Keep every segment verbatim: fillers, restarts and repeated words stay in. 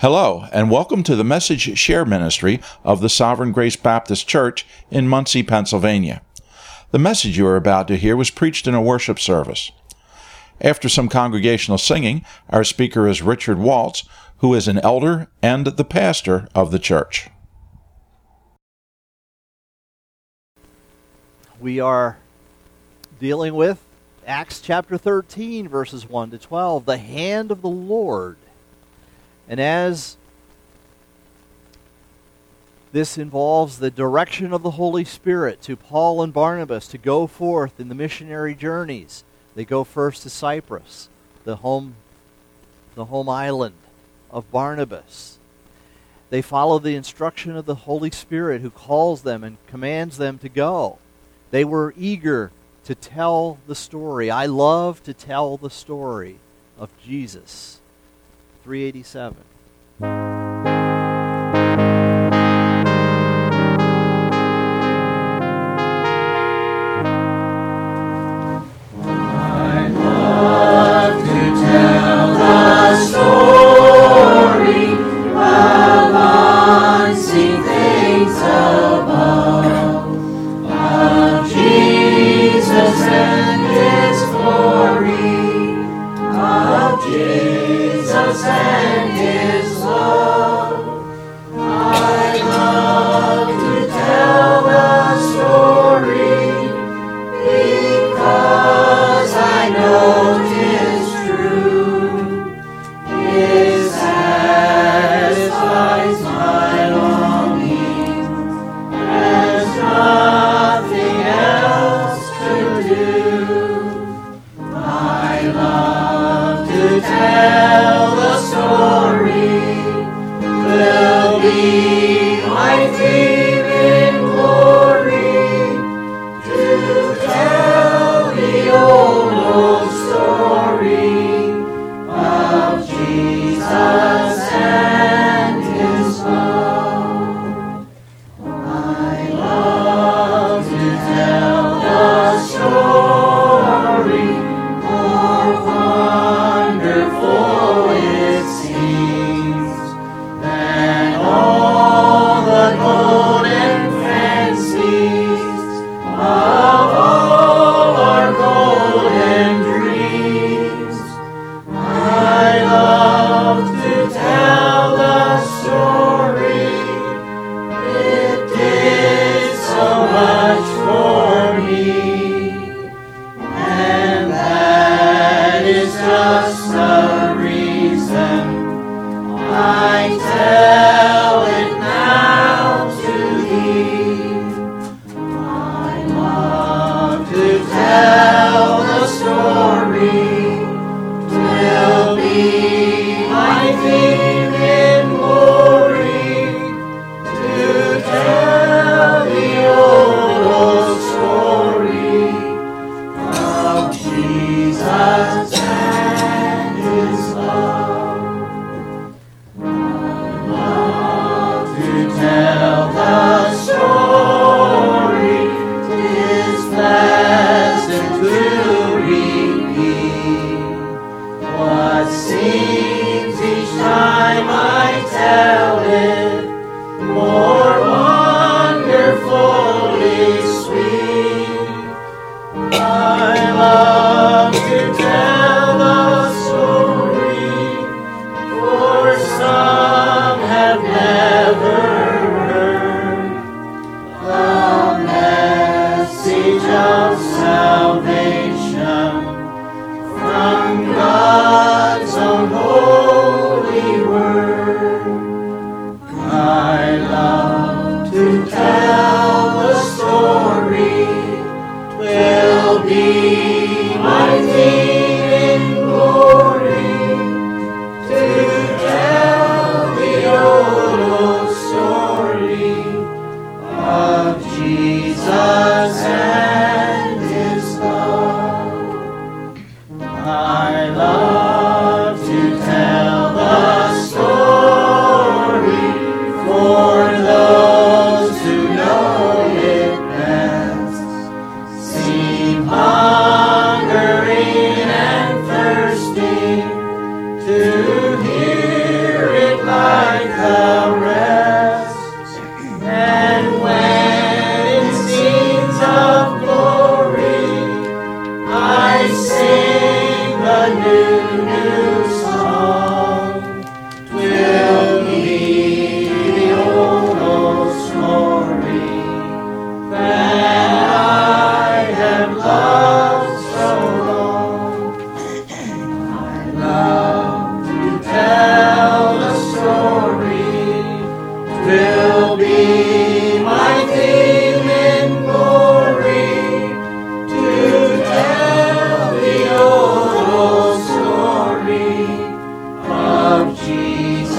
Hello, and welcome to the Message Share Ministry of the Sovereign Grace Baptist Church in Muncie, Pennsylvania. The message you are about to hear was preached in a worship service. After some congregational singing, our speaker is Richard Waltz, who is an elder and the pastor of the church. We are dealing with Acts chapter thirteen, verses one to twelve, the hand of the Lord. And as this involves the direction of the Holy Spirit to Paul and Barnabas to go forth in the missionary journeys, they go first to Cyprus, the home, the home island of Barnabas. They follow the instruction of the Holy Spirit who calls them and commands them to go. They were eager to tell the story. I love to tell the story of Jesus. three eighty-seven.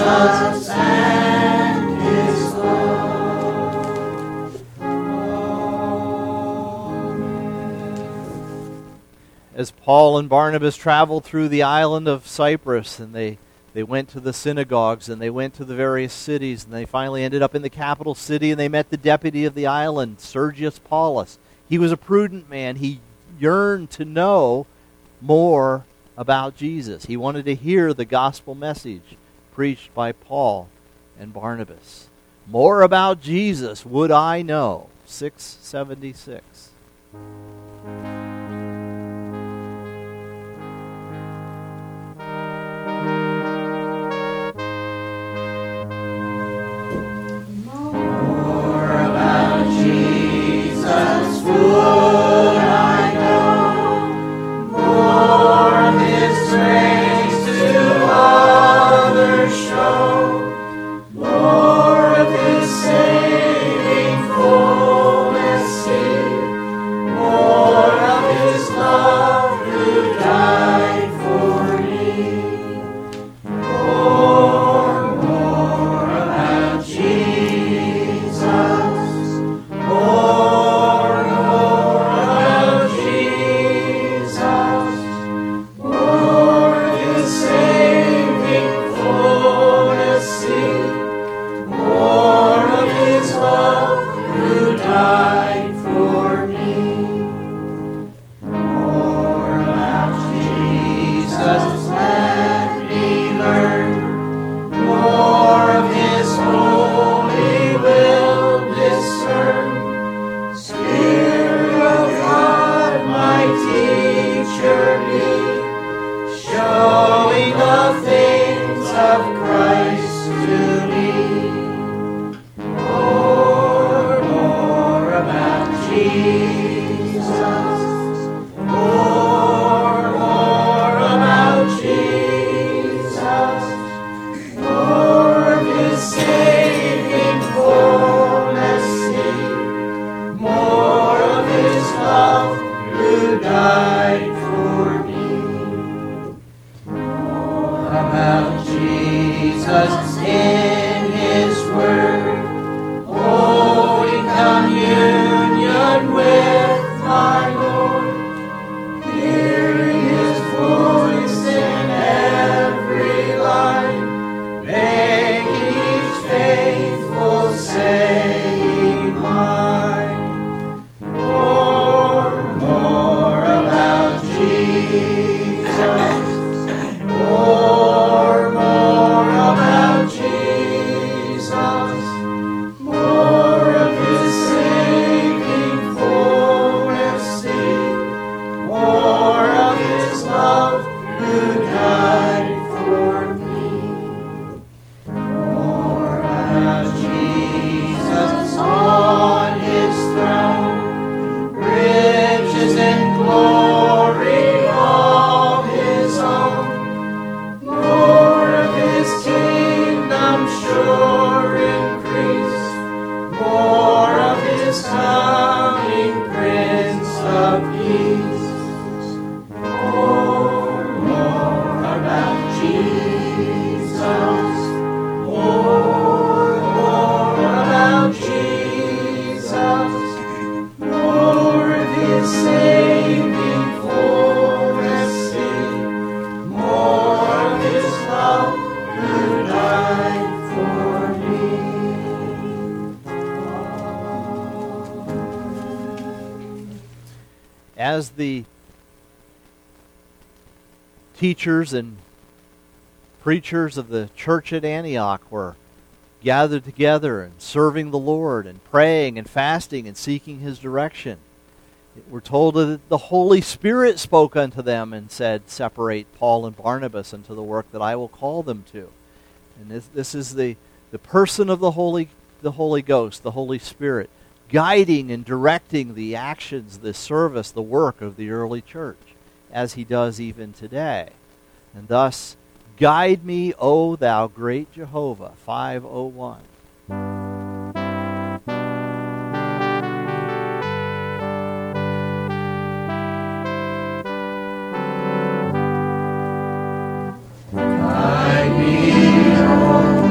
Jesus and his love. As Paul and Barnabas traveled through the island of Cyprus, and they, they went to the synagogues, and they went to the various cities, and they finally ended up in the capital city, and they met the deputy of the island, Sergius Paulus. He was a prudent man. He yearned to know more about Jesus. He wanted to hear the gospel message preached by Paul and Barnabas. More about Jesus would I know. six seventy-six. As the teachers and preachers of the church at Antioch were gathered together and serving the Lord and praying and fasting and seeking His direction, we're told that the Holy Spirit spoke unto them and said, separate Paul and Barnabas unto the work that I will call them to. And this, this is the, the person of the Holy, the Holy Ghost, the Holy Spirit, guiding and directing the actions, the service, the work of the early church, as He does even today. And thus, guide me, O thou great Jehovah, five oh one. Guide me, O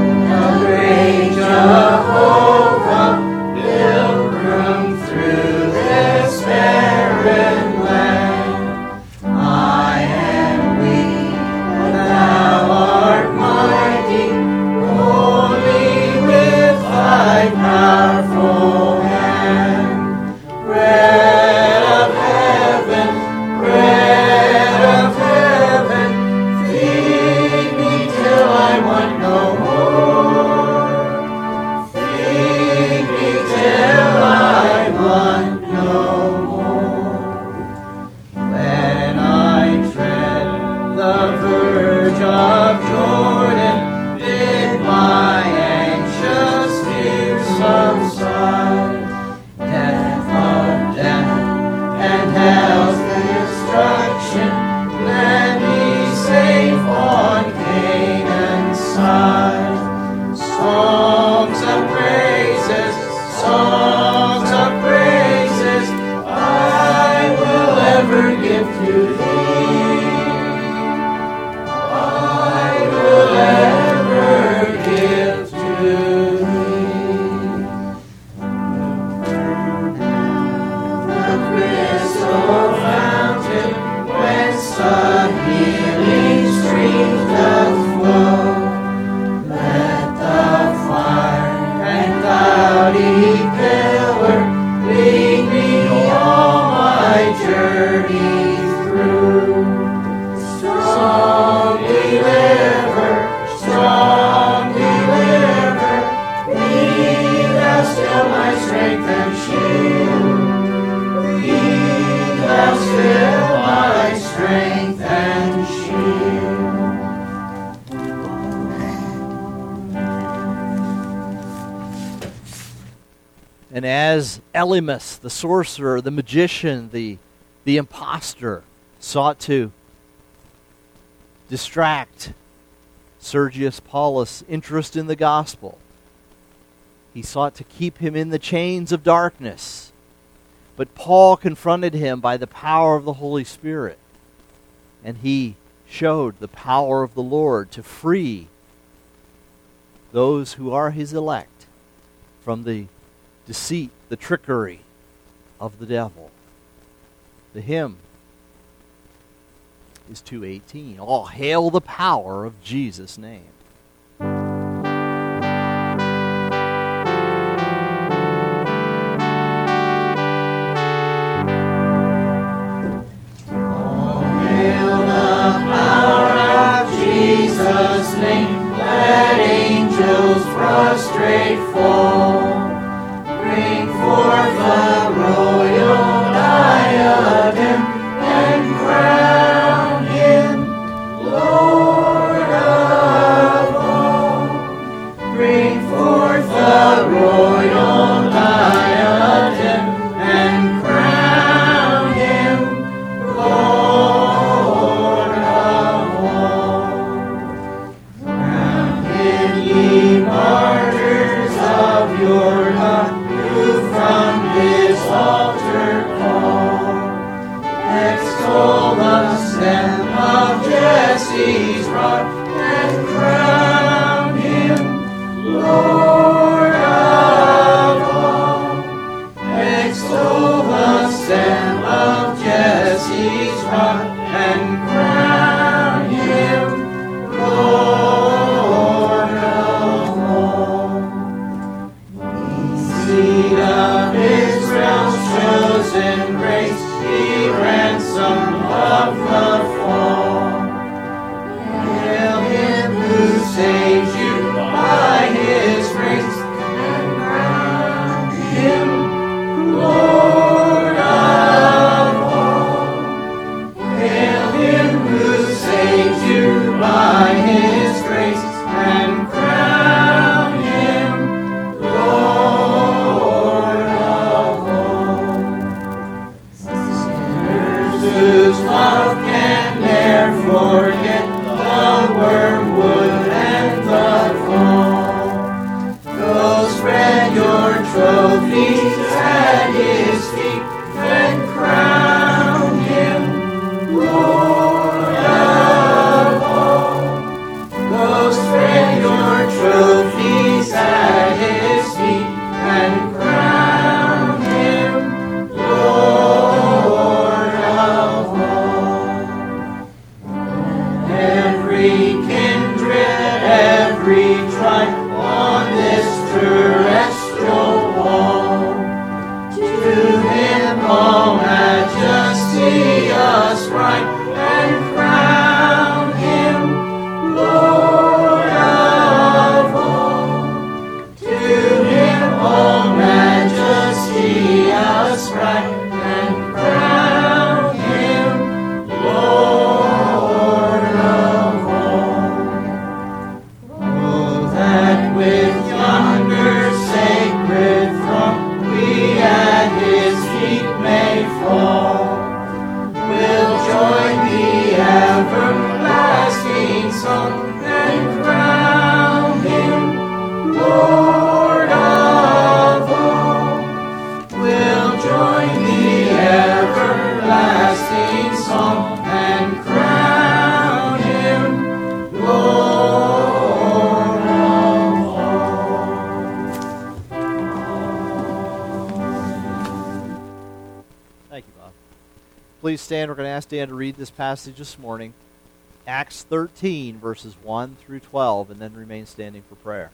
songs of praises, songs of praises, I will ever give to thee. I will ever give to thee. The crystal fountain whence the healing stream doth flow. Let the fire and cloudy pillar lead me all my journey through. Strong deliver, strong deliver, be thou still my strength and shield. Be thou still my strength and shield. And as Elymas, the sorcerer, the magician, the, the impostor, sought to distract Sergius Paulus' interest in the gospel, he sought to keep him in the chains of darkness. But Paul confronted him by the power of the Holy Spirit, and he showed the power of the Lord to free those who are his elect from the deceit, the trickery of the devil. The hymn is two eighteen. All hail the power of Jesus' name. All hail the power of Jesus' name. Let angels prostrate fall. Bring forth the royal diadem and crown him Lord of all. Bring forth the royal diadem and crown him Lord of all. Crown him, ye martyrs of your God, from his altar call. Extol the stem of Jesse's rod and crown him Lord of all. Extol the stem of Jesse's rod and crown him Lord of all. Seed of Israel's chosen race, he ransom of the fall. Hail him who saves you by his grace, and crown him Lord of all. Hail him who saves you by his grace, and crown him Lord of all. Sinners whose love can ne'er forget the wormwood and the gall. Go spread your trophies at his feet and crown him Lord of all. Go spread your trophies at his feet and crown him Lord of all. Every kindred, every tribe on this terrestrial wall please stand? We're going to ask Dan to read this passage this morning. Acts thirteen, verses one through twelve, and then remain standing for prayer.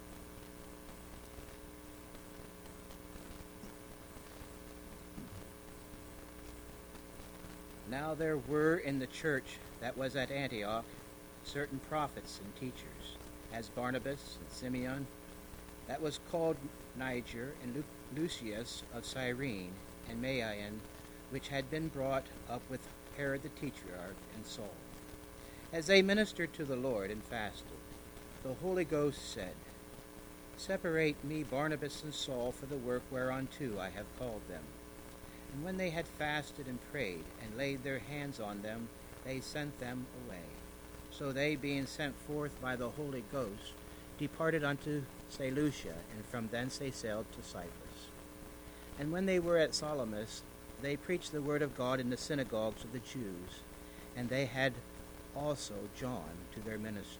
Now there were in the church that was at Antioch certain prophets and teachers, as Barnabas and Simeon, that was called Niger, and Lu- Lucius of Cyrene, and Manaen, which had been brought up with Herod the Tetrarch, and Saul. As they ministered to the Lord and fasted, the Holy Ghost said, Separate me Barnabas and Saul for the work whereunto I have called them. And when they had fasted and prayed, and laid their hands on them, they sent them away. So they, being sent forth by the Holy Ghost, departed unto Seleucia, and from thence they sailed to Cyprus. And when they were at Salamis, they preached the word of God in the synagogues of the Jews, and they had also John to their minister.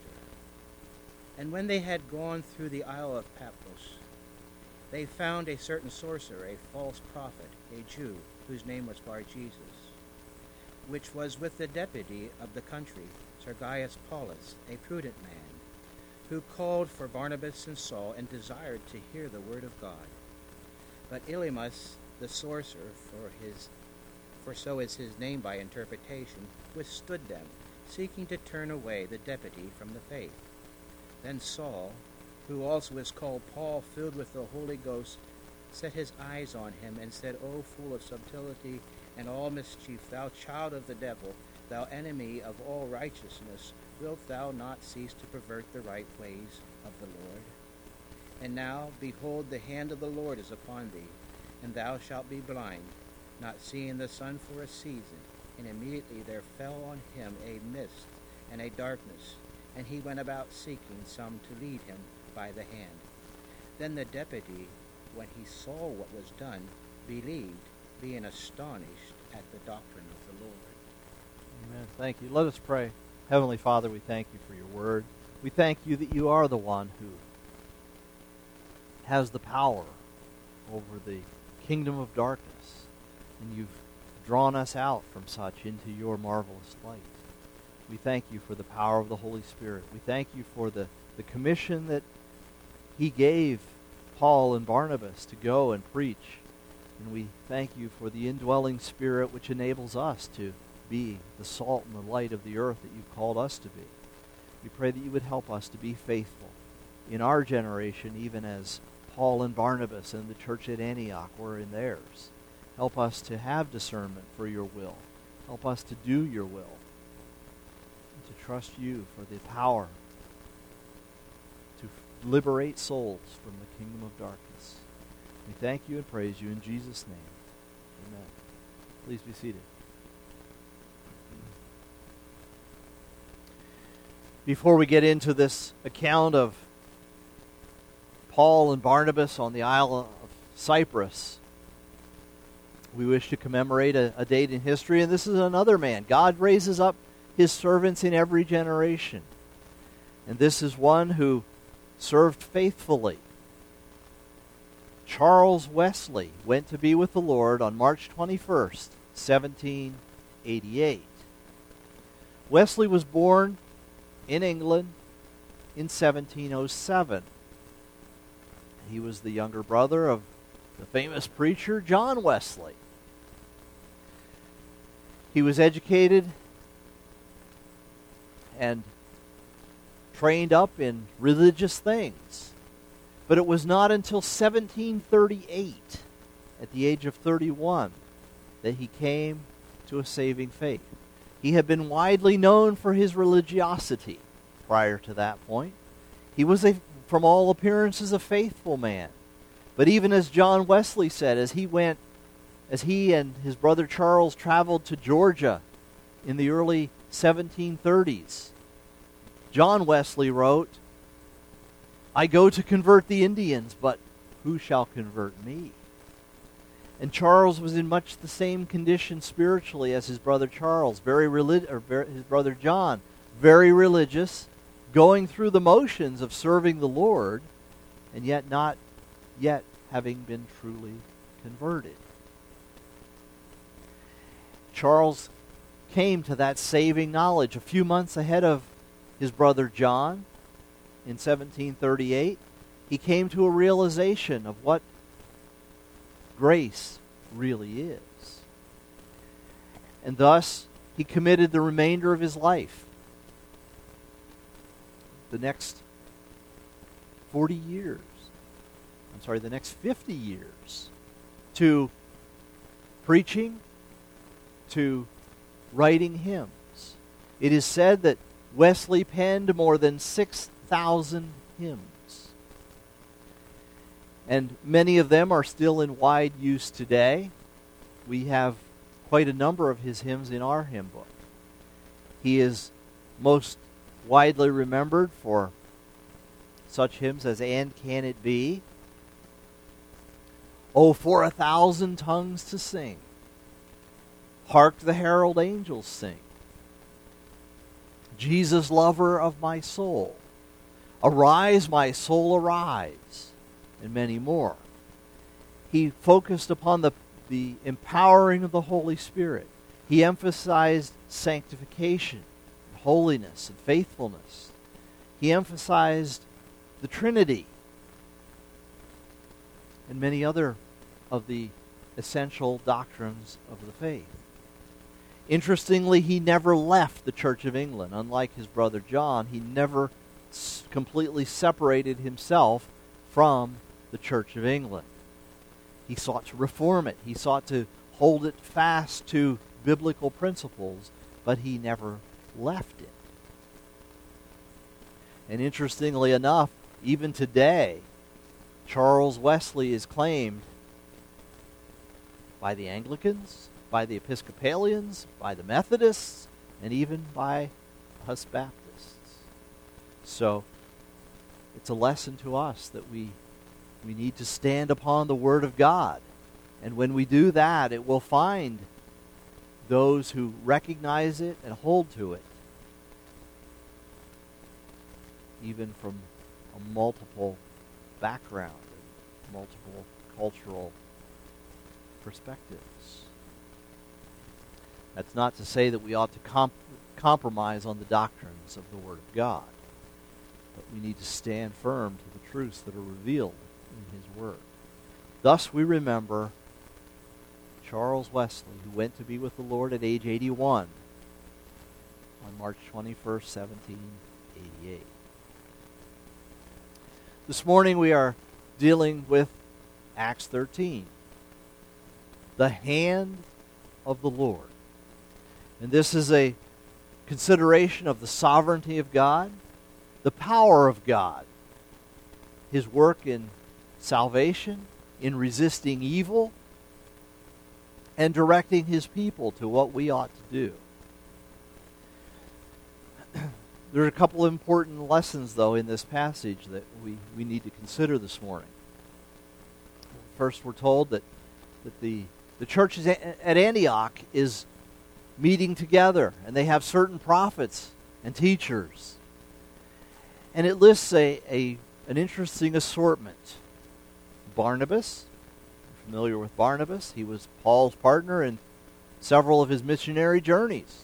And when they had gone through the isle of Paphos, they found a certain sorcerer, a false prophet, a Jew, whose name was Bar-Jesus, which was with the deputy of the country, Sergius Paulus, a prudent man, who called for Barnabas and Saul, and desired to hear the word of God. But Elymas, the sorcerer, for his, for so is his name by interpretation, withstood them, seeking to turn away the deputy from the faith. Then Saul, who also is called Paul, filled with the Holy Ghost, set his eyes on him, and said, O full of subtlety and all mischief, thou child of the devil, thou enemy of all righteousness, wilt thou not cease to pervert the right ways of the Lord? And now, behold, the hand of the Lord is upon thee, and thou shalt be blind, not seeing the sun for a season. And immediately there fell on him a mist and a darkness, and he went about seeking some to lead him by the hand. Then the deputy, when he saw what was done, believed, being astonished at the doctrine of the Lord. Amen. Thank you. Let us pray. Heavenly Father, we thank you for your word. We thank you that you are the one who has the power over the kingdom of darkness, and you've drawn us out from such into your marvelous light. We thank you for the power of the Holy Spirit. We thank you for the, the commission that he gave Paul and Barnabas to go and preach. And we thank you for the indwelling Spirit which enables us to be the salt and the light of the earth that you've called us to be. We pray that you would help us to be faithful in our generation, even as Paul and Barnabas and the church at Antioch were in theirs. Help us to have discernment for your will. Help us to do your will. And to trust you for the power to liberate souls from the kingdom of darkness. We thank you and praise you in Jesus' name. Amen. Please be seated. Before we get into this account of Paul and Barnabas on the Isle of Cyprus, we wish to commemorate a, a date in history, and this is another man. God raises up his servants in every generation. And this is one who served faithfully. Charles Wesley went to be with the Lord on March twenty-first, seventeen eighty-eight. Wesley was born in England in seventeen oh seven. He was the younger brother of the famous preacher John Wesley. He was educated and trained up in religious things. But it was not until seventeen thirty-eight, at the age of thirty-one, that he came to a saving faith. He had been widely known for his religiosity prior to that point. He was, a, from all appearances, a faithful man. But even as John Wesley said, as he went, as he and his brother Charles traveled to Georgia in the early seventeen thirties, John Wesley wrote, I go to convert the Indians, but who shall convert me? And Charles was in much the same condition spiritually as his brother Charles, very relig- or very, his brother John, very religious, going through the motions of serving the Lord, and yet not yet having been truly converted. Charles came to that saving knowledge a few months ahead of his brother John in seventeen thirty-eight. He came to a realization of what grace really is. And thus, he committed the remainder of his life, the next forty years, I'm sorry, the next fifty years, to preaching, to writing hymns. It is said that Wesley penned more than six thousand hymns. And many of them are still in wide use today. We have quite a number of his hymns in our hymn book. He is most widely remembered for such hymns as And Can It Be? Oh, for a thousand tongues to sing. Hark the herald angels sing. Jesus, lover of my soul. Arise, my soul, arise. And many more. He focused upon the, the empowering of the Holy Spirit. He emphasized sanctification, holiness, and faithfulness. He emphasized the Trinity and many other of the essential doctrines of the faith. Interestingly, he never left the Church of England. Unlike his brother John, he never s- completely separated himself from the Church of England. He sought to reform it. He sought to hold it fast to biblical principles, but he never left it. And interestingly enough, even today, Charles Wesley is claimed by the Anglicans, by the Episcopalians, by the Methodists, and even by us Baptists. So, it's a lesson to us that we we need to stand upon the Word of God. And when we do that, it will find those who recognize it and hold to it, even from a multiple background and multiple cultural perspectives. That's not to say that we ought to comp- compromise on the doctrines of the Word of God, but we need to stand firm to the truths that are revealed in His Word. Thus we remember Charles Wesley, who went to be with the Lord at age eighty-one on March twenty-first, seventeen eighty-eight. This morning we are dealing with Acts thirteen, the hand of the Lord. And this is a consideration of the sovereignty of God, the power of God, His work in salvation, in resisting evil, and directing His people to what we ought to do. There are a couple of important lessons, though, in this passage that we, we need to consider this morning. First, we're told that, that the, the church is a, at Antioch is meeting together, and they have certain prophets and teachers. And it lists a, a an interesting assortment. Barnabas, you're familiar with Barnabas. He was Paul's partner in several of his missionary journeys.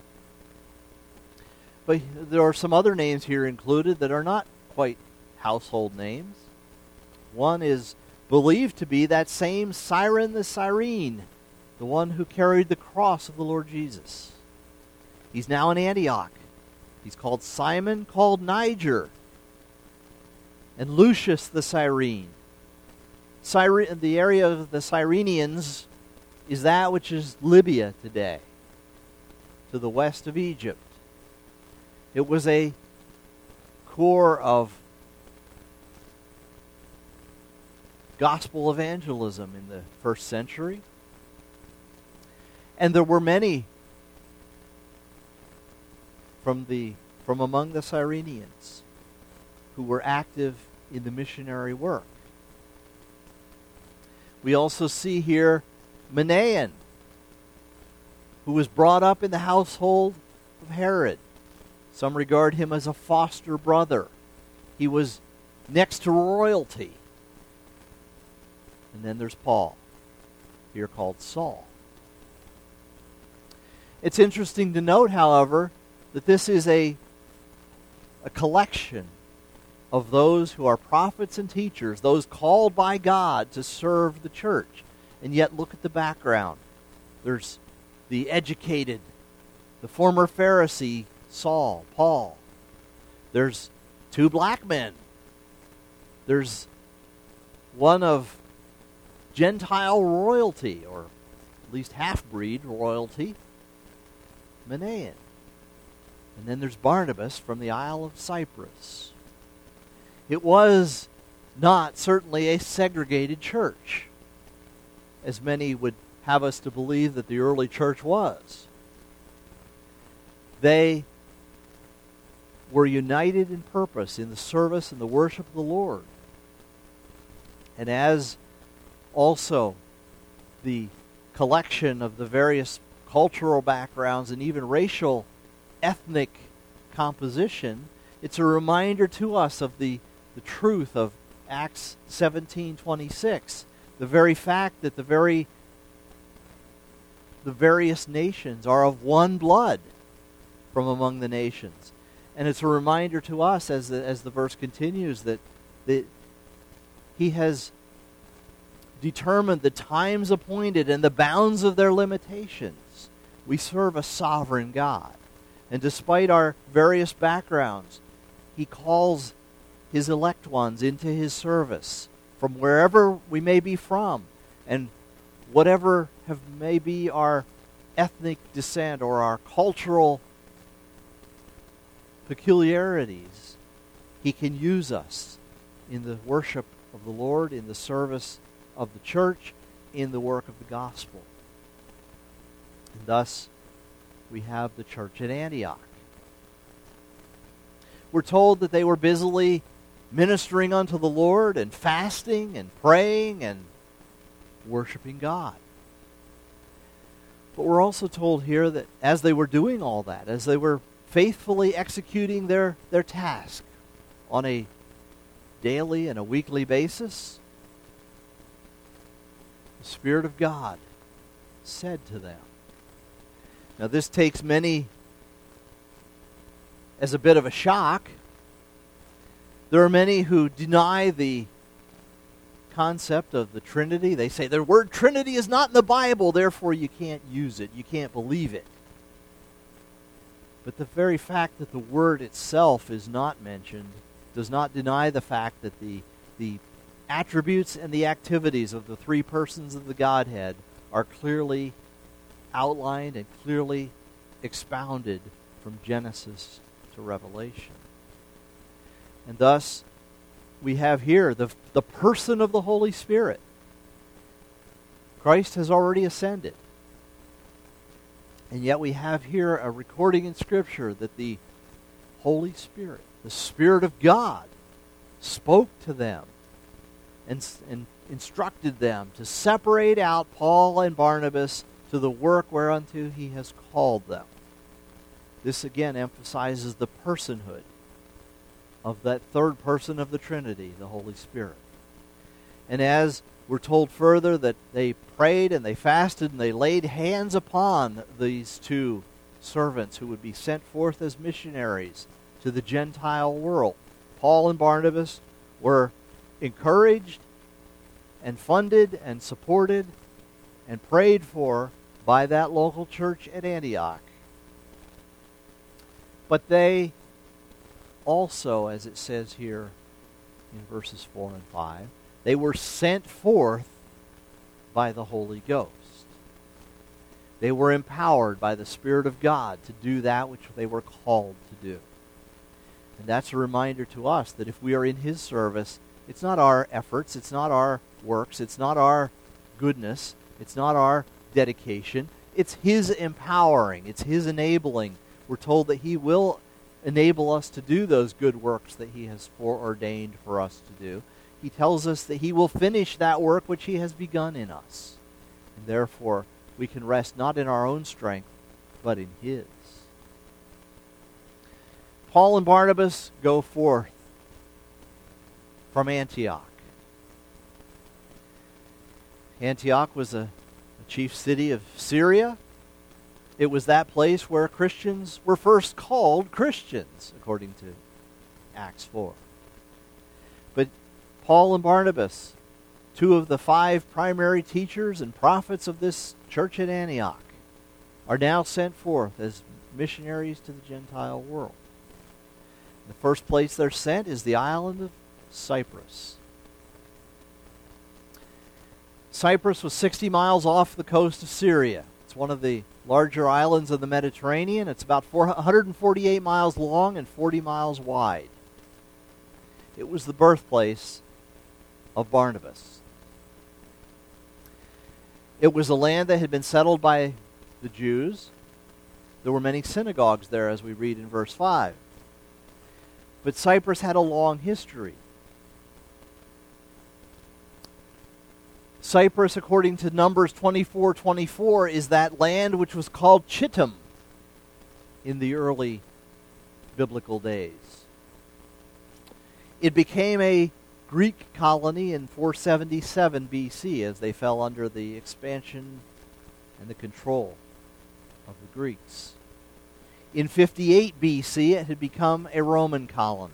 But there are some other names here included that are not quite household names. One is believed to be that same Cyrene the Cyrene, the one who carried the cross of the Lord Jesus. He's now in Antioch. He's called Simon, called Niger, and Lucius the Cyrene. Cyrene, the area of the Cyrenians is that which is Libya today, to the west of Egypt. It was a core of gospel evangelism in the first century. And there were many from the from among the Cyrenians who were active in the missionary work. We also see here Manaen, who was brought up in the household of Herod. Some regard him as a foster brother. He was next to royalty. And then there's Paul, here called Saul. It's interesting to note, however, that this is a, a collection of those who are prophets and teachers, those called by God to serve the church. And yet look at the background. There's the educated, the former Pharisee, Saul, Paul. There's two black men. There's one of Gentile royalty, or at least half-breed royalty, Manaen. And then there's Barnabas from the Isle of Cyprus. It was not certainly a segregated church, as many would have us to believe that the early church was. They were united in purpose in the service and the worship of the Lord. And as also the collection of the various cultural backgrounds and even racial, ethnic composition, it's a reminder to us of the, the truth of Acts seventeen twenty-six. The very fact that the very the various nations are of one blood from among the nations. And it's a reminder to us as the, as the verse continues that, that he has determined the times appointed and the bounds of their limitations. We serve a sovereign God. And despite our various backgrounds, he calls his elect ones into his service from wherever we may be from, and whatever have may be our ethnic descent or our cultural peculiarities, he can use us in the worship of the Lord, in the service of the church, in the work of the gospel. And thus, we have the church at Antioch. We're told that they were busily ministering unto the Lord and fasting and praying and worshiping God. But we're also told here that as they were doing all that, as they were faithfully executing their, their task on a daily and a weekly basis, the Spirit of God said to them. Now this takes many as a bit of a shock. There are many who deny the concept of the Trinity. They say the word Trinity is not in the Bible, therefore you can't use it, you can't believe it. But the very fact that the word itself is not mentioned does not deny the fact that the, the attributes and the activities of the three persons of the Godhead are clearly outlined and clearly expounded from Genesis to Revelation. And thus, we have here the, the person of the Holy Spirit. Christ has already ascended. And yet we have here a recording in Scripture that the Holy Spirit, the Spirit of God, spoke to them and, and instructed them to separate out Paul and Barnabas to the work whereunto he has called them. This again emphasizes the personhood of that third person of the Trinity, the Holy Spirit. And as we're told further that they prayed and they fasted and they laid hands upon these two servants who would be sent forth as missionaries to the Gentile world. Paul and Barnabas were encouraged and funded and supported and prayed for by that local church at Antioch. But they also, as it says here in verses four and five, they were sent forth by the Holy Ghost. They were empowered by the Spirit of God to do that which they were called to do. And that's a reminder to us that if we are in His service, it's not our efforts, it's not our works, it's not our goodness, it's not our dedication, it's His empowering, it's His enabling. We're told that He will enable us to do those good works that He has foreordained for us to do. He tells us that He will finish that work which He has begun in us. And therefore, we can rest not in our own strength, but in His. Paul and Barnabas go forth from Antioch. Antioch was a, a chief city of Syria. It was that place where Christians were first called Christians, according to Acts four. But Paul and Barnabas, two of the five primary teachers and prophets of this church at Antioch, are now sent forth as missionaries to the Gentile world. The first place they're sent is the island of Cyprus. Cyprus was sixty miles off the coast of Syria. It's one of the larger islands of the Mediterranean. It's about four hundred forty-eight miles long and forty miles wide. It was the birthplace of Barnabas. It was a land that had been settled by the Jews. There were many synagogues there, as we read in verse five. But Cyprus had a long history. Cyprus, according to Numbers twenty-four twenty-four, is that land which was called Chittim in the early biblical days. It became a Greek colony in four seventy-seven B C as they fell under the expansion and the control of the Greeks. In fifty-eight B C, it had become a Roman colony.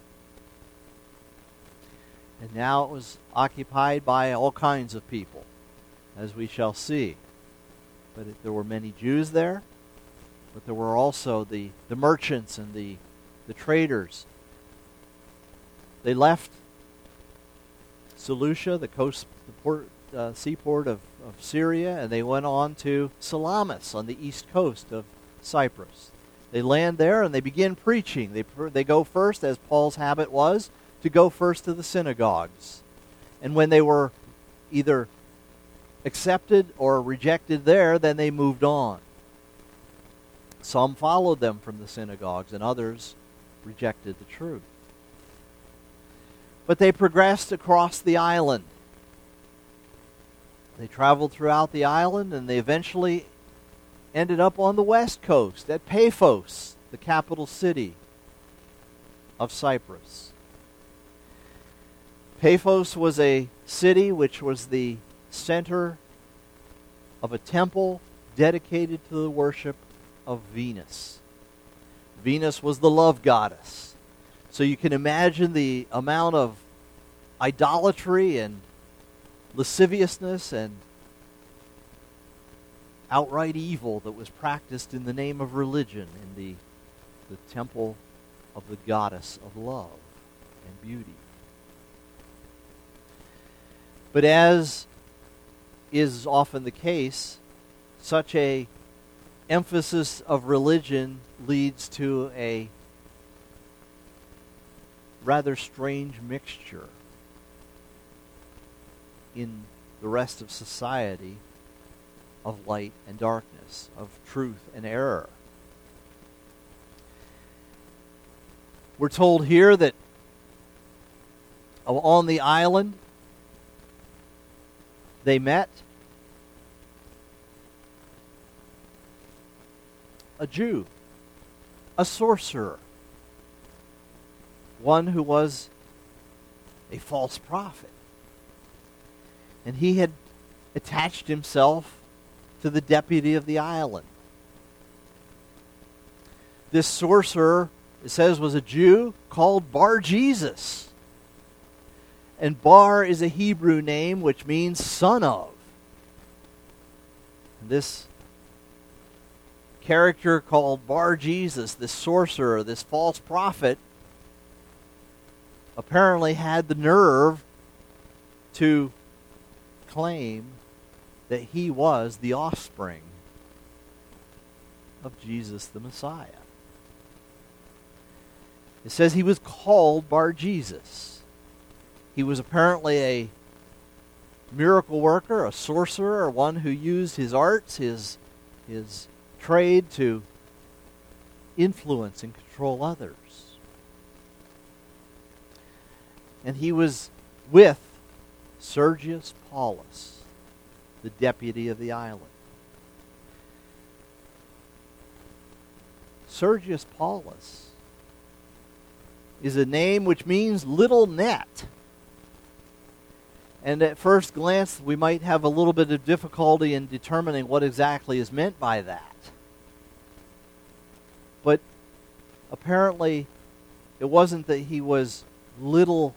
And now it was occupied by all kinds of people, as we shall see. But it, there were many Jews there, but there were also the, the merchants and the, the traders. They left Seleucia, the coast, the port, uh, seaport of, of Syria, and they went on to Salamis on the east coast of Cyprus. They land there and they begin preaching. They, they go first, as Paul's habit was, to go first to the synagogues. And when they were either accepted or rejected there, then they moved on. Some followed them from the synagogues, and others rejected the truth. But they progressed across the island. They traveled throughout the island, and they eventually ended up on the west coast at Paphos, the capital city of Cyprus. Paphos was a city which was the center of a temple dedicated to the worship of Venus. Venus was the love goddess. So you can imagine the amount of idolatry and lasciviousness and outright evil that was practiced in the name of religion in the, the temple of the goddess of love and beauty. But as is often the case, such a emphasis of religion leads to a rather strange mixture in the rest of society of light and darkness, of truth and error. We're told here that on the island they met a Jew, a sorcerer, one who was a false prophet. And he had attached himself to the deputy of the island. This sorcerer, it says, was a Jew called Bar-Jesus. And Bar is a Hebrew name which means son of. This character called Bar-Jesus, this sorcerer, this false prophet, apparently had the nerve to claim that he was the offspring of Jesus the Messiah. It says he was called Bar-Jesus. He was apparently a miracle worker, a sorcerer, one who used his arts, his, his trade to influence and control others. And he was with Sergius Paulus, the deputy of the island. Sergius Paulus is a name which means little net. And at first glance, we might have a little bit of difficulty in determining what exactly is meant by that. But apparently, it wasn't that he was little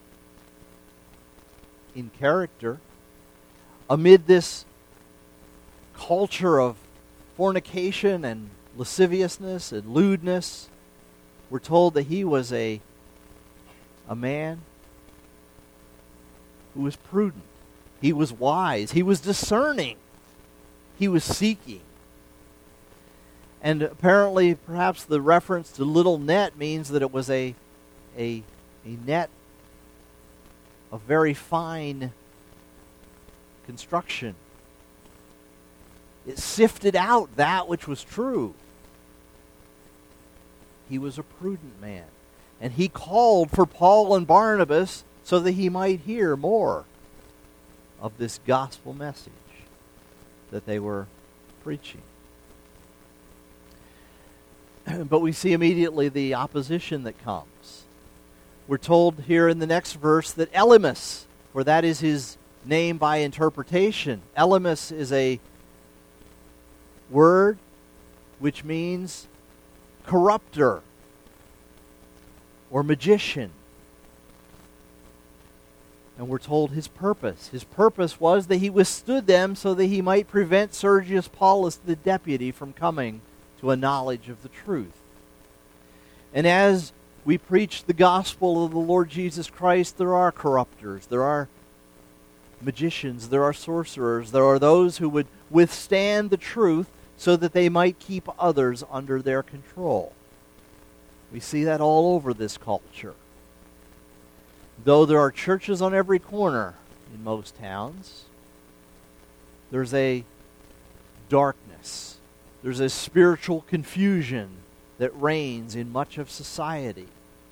in character. Amid this culture of fornication and lasciviousness and lewdness, we're told that he was a, a man who was prudent. He was wise. He was discerning. He was seeking. And apparently, perhaps the reference to little net means that it was a, a, a net of very fine construction. It sifted out that which was true. He was a prudent man. And he called for Paul and Barnabas so that he might hear more of this gospel message that they were preaching. But we see immediately the opposition that comes. We're told here in the next verse that Elymas, for that is his name by interpretation. Elymas is a word which means corrupter or magician. And we're told his purpose. His purpose was that he withstood them so that he might prevent Sergius Paulus, the deputy, from coming to a knowledge of the truth. And as we preach the gospel of the Lord Jesus Christ, there are corrupters, there are magicians, there are sorcerers, there are those who would withstand the truth so that they might keep others under their control. We see that all over this culture. Though there are churches on every corner in most towns, there's a darkness. There's a spiritual confusion that reigns in much of society.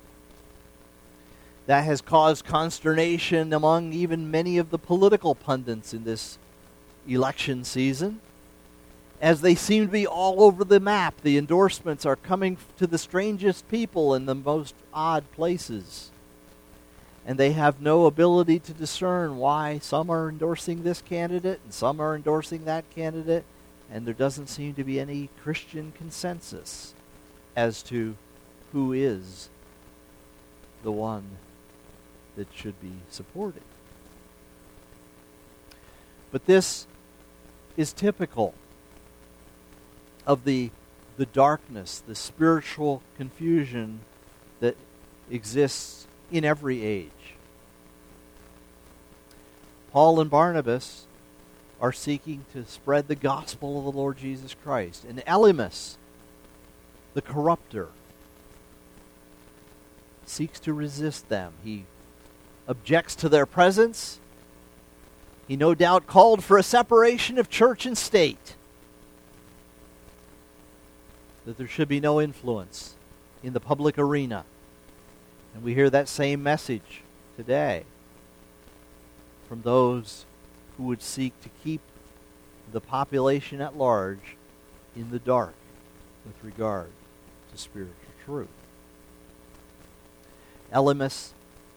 That has caused consternation among even many of the political pundits in this election season, as they seem to be all over the map. The endorsements are coming to the strangest people in the most odd places. And they have no ability to discern why some are endorsing this candidate and some are endorsing that candidate, and there doesn't seem to be any Christian consensus as to who is the one that should be supported. But this is typical of the, the darkness, the spiritual confusion that exists in every age. Paul and Barnabas are seeking to spread the gospel of the Lord Jesus Christ. And Elymas, the corrupter, seeks to resist them. He objects to their presence. He no doubt called for a separation of church and state, that there should be no influence in the public arena. And we hear that same message today from those who would seek to keep the population at large in the dark with regard to spiritual truth. Elymas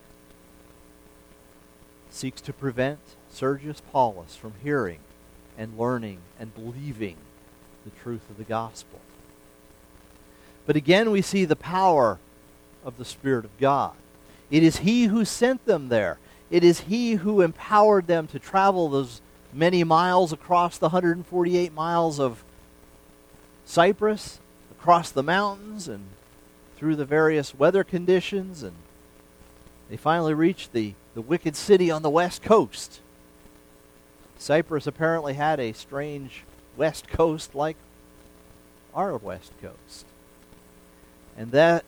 seeks to prevent Sergius Paulus from hearing and learning and believing the truth of the gospel. But again, we see the power of the Spirit of God. It is He who sent them there. It is He who empowered them to travel those many miles across the one hundred forty-eight miles of Cyprus, across the mountains, and through the various weather conditions, and they finally reached the, the wicked city on the west coast. Cyprus apparently had a strange west coast like our west coast. And that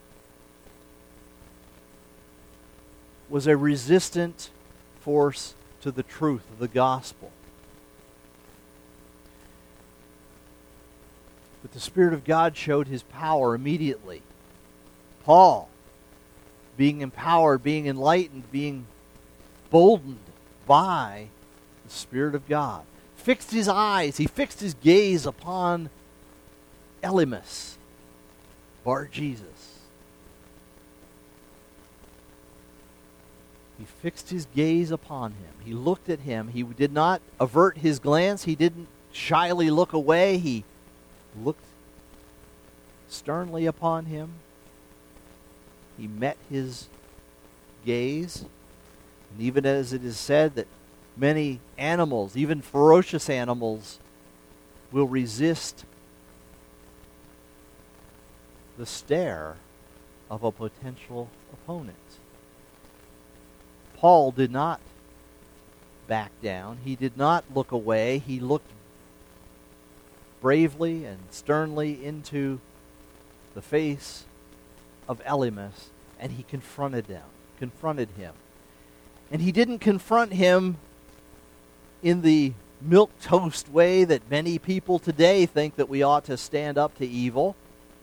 was a resistant force to the truth of the gospel. But the Spirit of God showed His power immediately. Paul, being empowered, being enlightened, being boldened by the Spirit of God, fixed his eyes, he fixed his gaze upon Elymas, Bar Jesus. He fixed his gaze upon him. He looked at him. He did not avert his glance. He didn't shyly look away. He looked sternly upon him. He met his gaze. And even as it is said that many animals, even ferocious animals, will resist the stare of a potential opponent. Paul did not back down. He did not look away. He looked bravely and sternly into the face of Elymas, and he confronted them, confronted him. And he didn't confront him in the milquetoast way that many people today think that we ought to stand up to evil.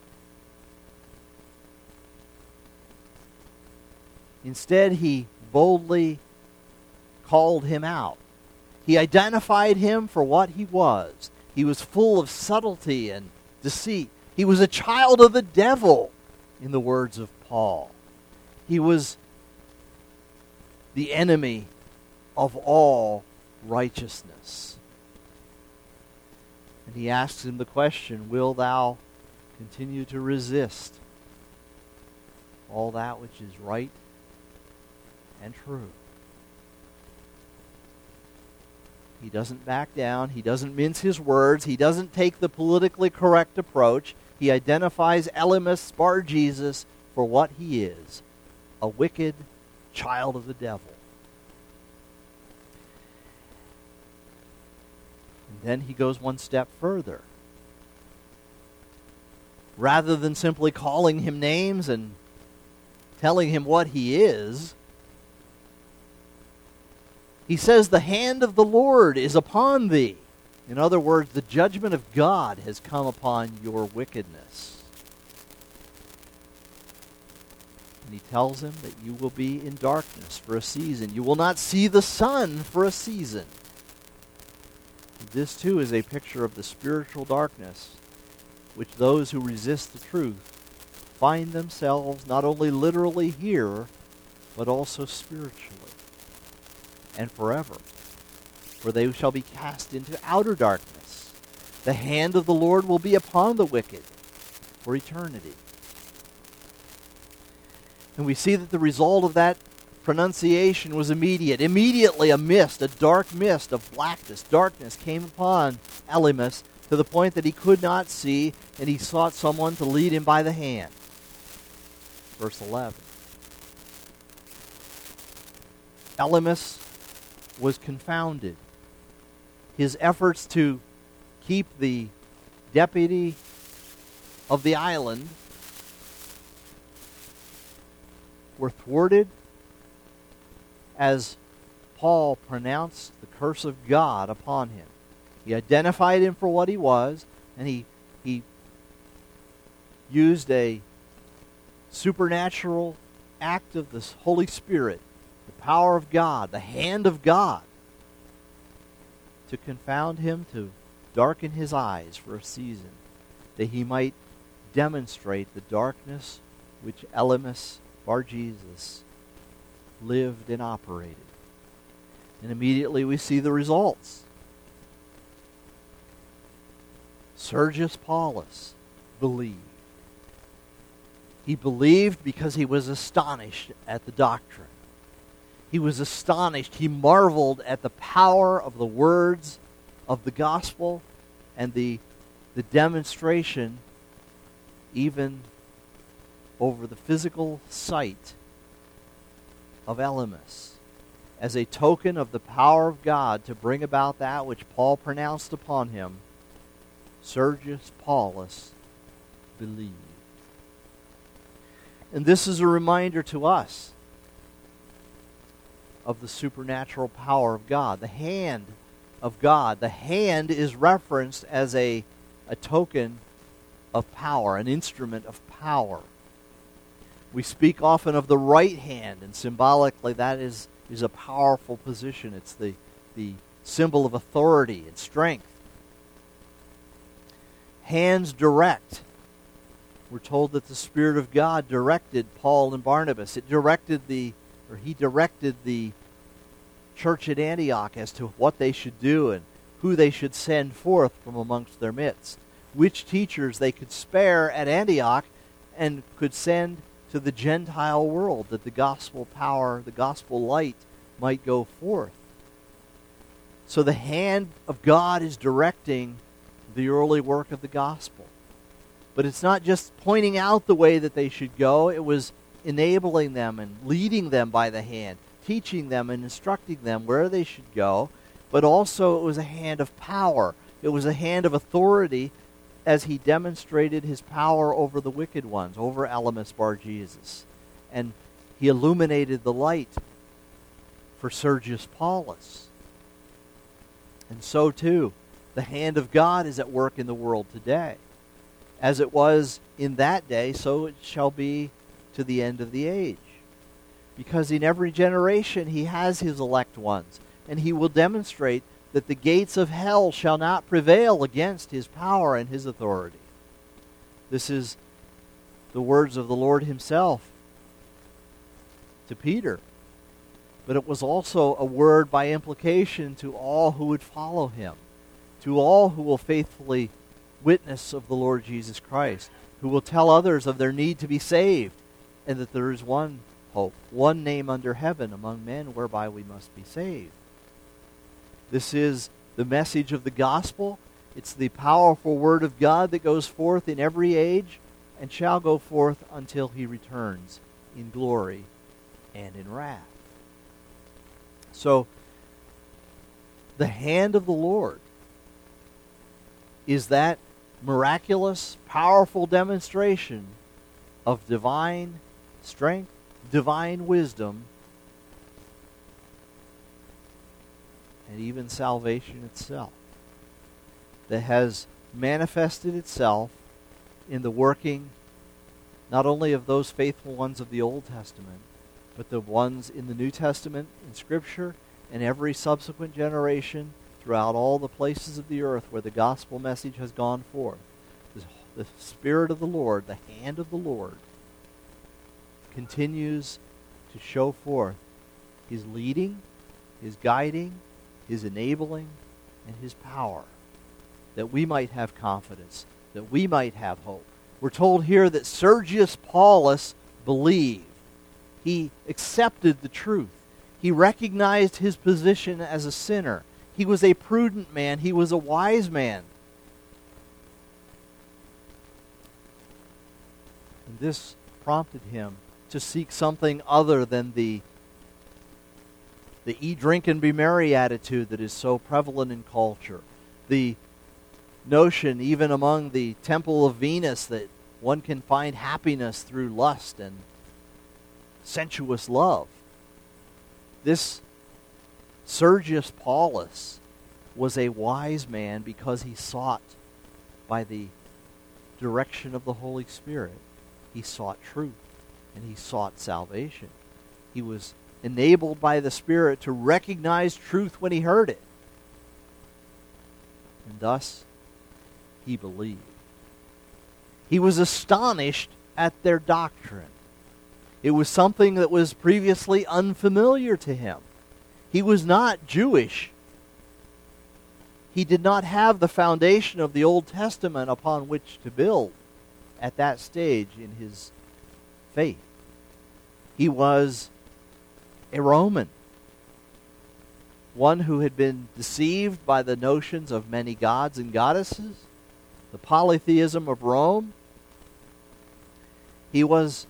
Instead, he boldly called him out. He identified him for what he was. He was full of subtlety and deceit. He was a child of the devil, in the words of Paul. He was the enemy of all righteousness. And he asks him the question, will thou continue to resist all that which is right and true? He doesn't back down. He doesn't mince his words. He doesn't take the politically correct approach. He identifies Elymas Bar Jesus for what he is, a wicked child of the devil. And then he goes one step further. Rather than simply calling him names and telling him what he is, he says, the hand of the Lord is upon thee. In other words, the judgment of God has come upon your wickedness. And he tells him that you will be in darkness for a season. You will not see the sun for a season. And this too is a picture of the spiritual darkness which those who resist the truth find themselves not only literally here, but also spiritually and forever. For they shall be cast into outer darkness. The hand of the Lord will be upon the wicked for eternity. And we see that the result of that pronunciation was immediate. Immediately a mist, a dark mist of blackness, darkness came upon Elymas to the point that he could not see, and he sought someone to lead him by the hand. Verse eleven. Elymas was confounded. His efforts to keep the deputy of the island were thwarted as Paul pronounced the curse of God upon him. He identified him for what he was, and he, he used a supernatural act of the Holy Spirit, the power of God, the hand of God, to confound him, to darken his eyes for a season, that he might demonstrate the darkness which Elymas Bar Jesus lived and operated. And immediately we see the results. Sergius Paulus believed. He believed because he was astonished at the doctrine. He was astonished. He marveled at the power of the words of the gospel and the, the demonstration even over the physical sight of Elymas as a token of the power of God to bring about that which Paul pronounced upon him. Sergius Paulus believed. And this is a reminder to us of the supernatural power of God, the hand of God. The hand is referenced as a, a token of power, an instrument of power. We speak often of the right hand, and symbolically that is, is a powerful position. It's the, the symbol of authority and strength. Hands direct. We're told that the Spirit of God directed Paul and Barnabas. It directed the, or he directed the church at Antioch as to what they should do and who they should send forth from amongst their midst. which teachers they could spare at Antioch and could send to the Gentile world, that the gospel power, the gospel light might go forth. So the hand of God is directing the early work of the gospel. But it's not just pointing out the way that they should go, it was enabling them and leading them by the hand, teaching them and instructing them where they should go, but also it was a hand of power. It was a hand of authority as he demonstrated his power over the wicked ones, over Elymas Bar Jesus. And he illuminated the light for Sergius Paulus. And so too, the hand of God is at work in the world today. As it was in that day, so it shall be to the end of the age. Because in every generation he has his elect ones, and he will demonstrate that the gates of hell shall not prevail against his power and his authority. This is the words of the Lord himself to Peter. But it was also a word by implication to all who would follow him, to all who will faithfully witness of the Lord Jesus Christ, who will tell others of their need to be saved, and that there is one hope, one name under heaven among men whereby we must be saved. This is the message of the gospel. It's the powerful word of God that goes forth in every age and shall go forth until he returns in glory and in wrath. So, the hand of the Lord is that miraculous, powerful demonstration of divine strength, divine wisdom, and even salvation itself, that has manifested itself in the working not only of those faithful ones of the Old Testament, but the ones in the New Testament, in Scripture, and every subsequent generation throughout all the places of the earth where the gospel message has gone forth. The, the Spirit of the Lord, the hand of the Lord, continues to show forth his leading, his guiding, his enabling, and his power, that we might have confidence, that we might have hope. We're told here that Sergius Paulus believed. He accepted the truth. He recognized his position as a sinner. He was a prudent man. He was a wise man. And this prompted him to seek something other than the the eat, drink, and be merry attitude that is so prevalent in culture. The notion, even among the temple of Venus, that one can find happiness through lust and sensuous love. This Sergius Paulus was a wise man because he sought, by the direction of the Holy Spirit, he sought truth and he sought salvation. He was enabled by the Spirit to recognize truth when he heard it. And thus, he believed. He was astonished at their doctrine. It was something that was previously unfamiliar to him. He was not Jewish. He did not have the foundation of the Old Testament upon which to build at that stage in his faith. He was a Roman, one who had been deceived by the notions of many gods and goddesses, the polytheism of Rome. He was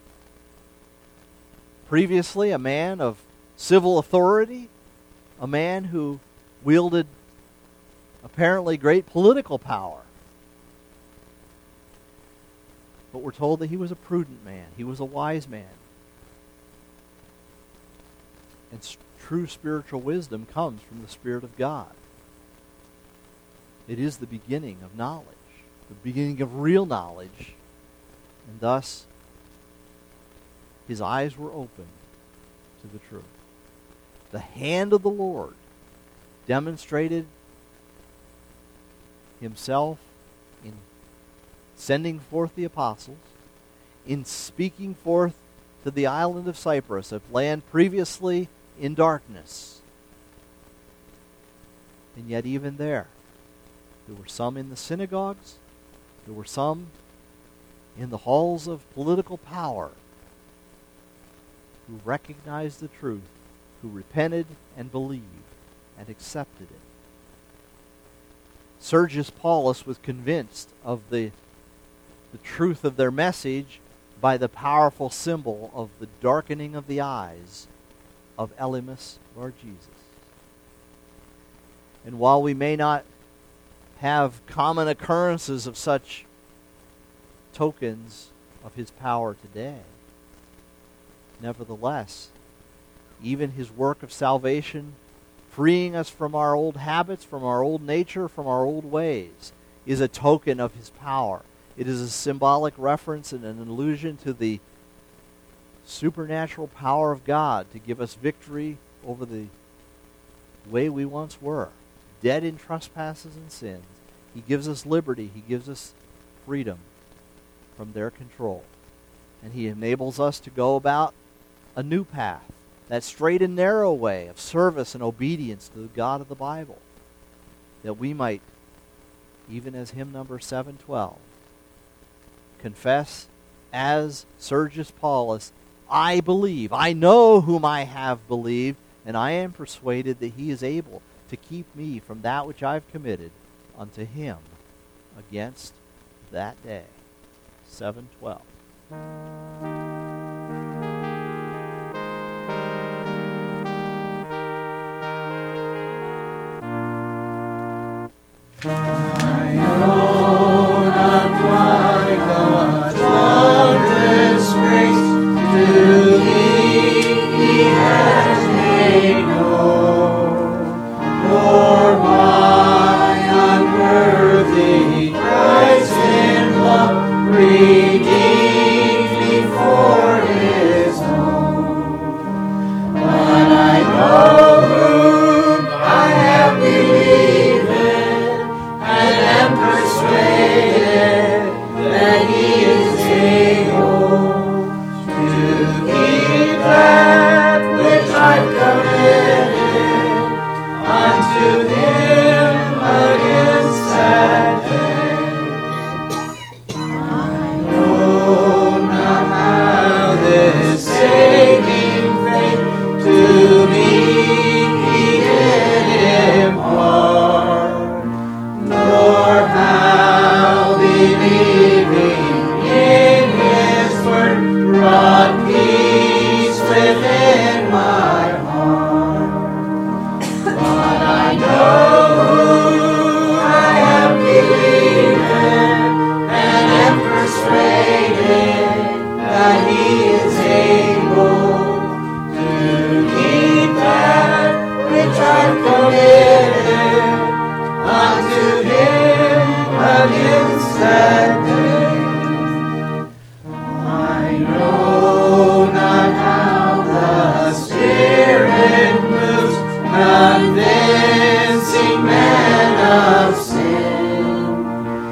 previously a man of civil authority, a man who wielded apparently great political power. But we're told that he was a prudent man. He was a wise man. And s- true spiritual wisdom comes from the Spirit of God. It is the beginning of knowledge, the beginning of real knowledge. And thus, his eyes were opened to the truth. The hand of the Lord demonstrated himself in sending forth the apostles, in speaking forth to the island of Cyprus, a land previously in darkness. And yet even there, there were some in the synagogues, There were some in the halls of political power who recognized the truth, who repented and believed and accepted it. Sergius Paulus was convinced of the, the truth of their message by the powerful symbol of the darkening of the eyes of Elymas, Lord Jesus. And while we may not have common occurrences of such tokens of his power today, nevertheless, even his work of salvation, freeing us from our old habits, from our old nature, from our old ways, is a token of his power. It is a symbolic reference and an allusion to the supernatural power of God to give us victory over the way we once were, dead in trespasses and sins. He gives us liberty. He gives us freedom from their control. And he enables us to go about a new path, that straight and narrow way of service and obedience to the God of the Bible, that we might, even as hymn number seven twelve, confess as Sergius Paulus, I believe, I know whom I have believed, and I am persuaded that he is able to keep me from that which I have committed unto him against that day. seven twelve. I know not why God's wondrous grace to me He has made known, nor why unworthy Christ in love redeemed me for His own. But I know whom I have believed and am persuaded that He is able to keep that which I've committed unto Him against that day. I know not how this saving faith to me He did impart, nor how believing in His word brought peace within my heart. But I know who I have believed in, and am persuaded that He is able to keep that which I've committed unto Him against that day. I know not how the Spirit moves, convincing men of sin,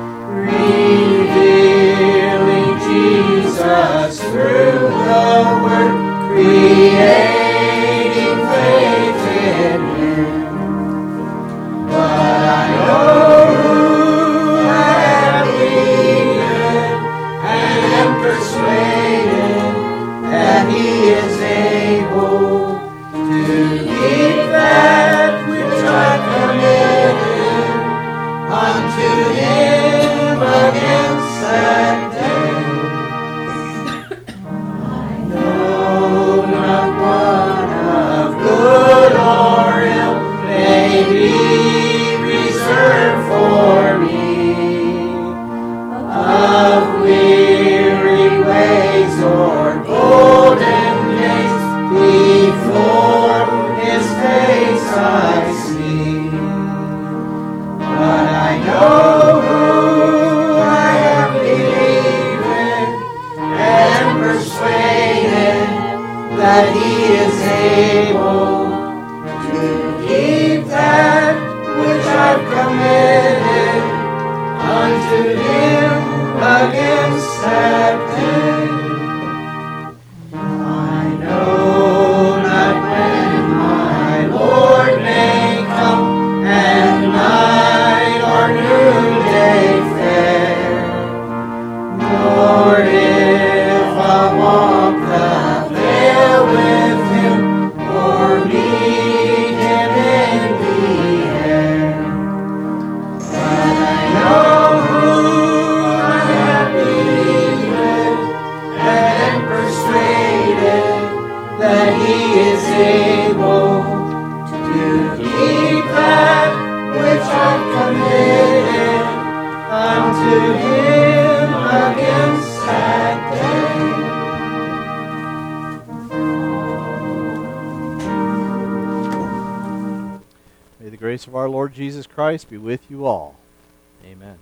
revealing Jesus through the Word, creating faith in Him. But I know who I have believed in, and am persuaded that He is able to keep that which I committed unto Him against that day. I know not what of good or ill grace of our Lord Jesus Christ be with you all. Amen.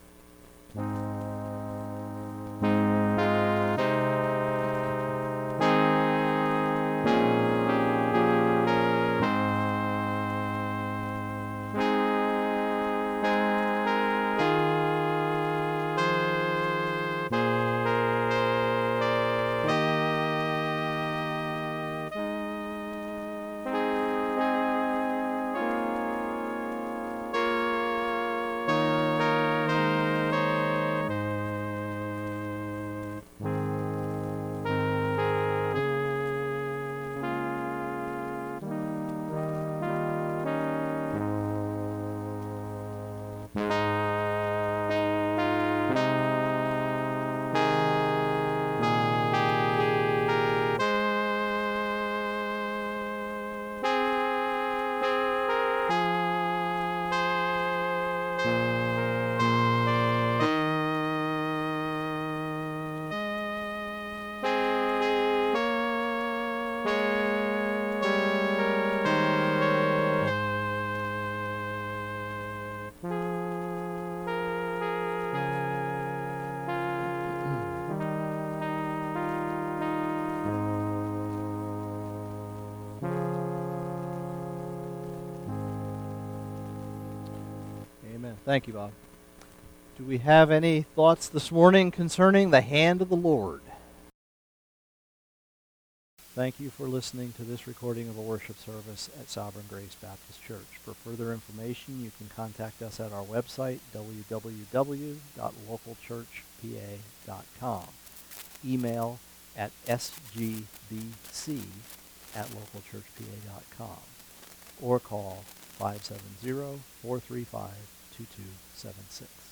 Thank you, Bob. Do we have any thoughts this morning concerning the hand of the Lord? Thank you for listening to this recording of a worship service at Sovereign Grace Baptist Church. For further information, you can contact us at our website, w w w dot local church p a dot com. Email at s g b c at local church p a dot com. Or call five seven zero, four three five, two two seven six.